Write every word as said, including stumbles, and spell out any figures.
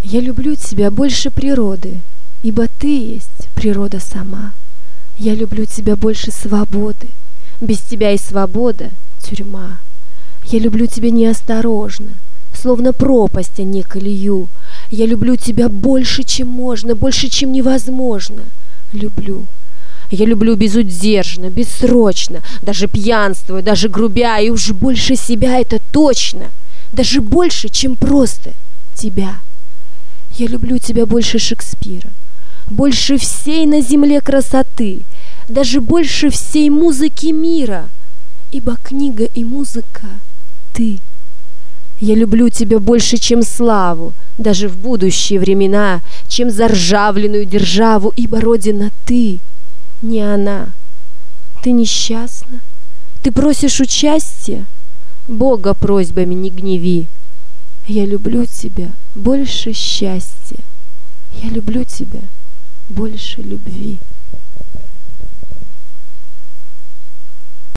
Я люблю тебя больше природы, ибо ты есть природа сама. Я люблю тебя больше свободы, без тебя и свобода — тюрьма. Я люблю тебя неосторожно, словно пропасть, а не колею. Я люблю тебя больше, чем можно, больше, чем невозможно. Люблю. Я люблю безудержно, бессрочно, даже пьянствуя, даже грубя, и уж больше себя это точно, даже больше, чем просто тебя. Я люблю тебя больше Шекспира, больше всей на земле красоты, даже больше всей музыки мира, ибо книга и музыка — ты. Я люблю тебя больше, чем славу, даже в будущие времена, чем заржавленную державу, ибо Родина ты, не она. Ты несчастна, ты просишь участия, Бога просьбами не гневи. Я люблю тебя больше счастья, я люблю тебя больше любви.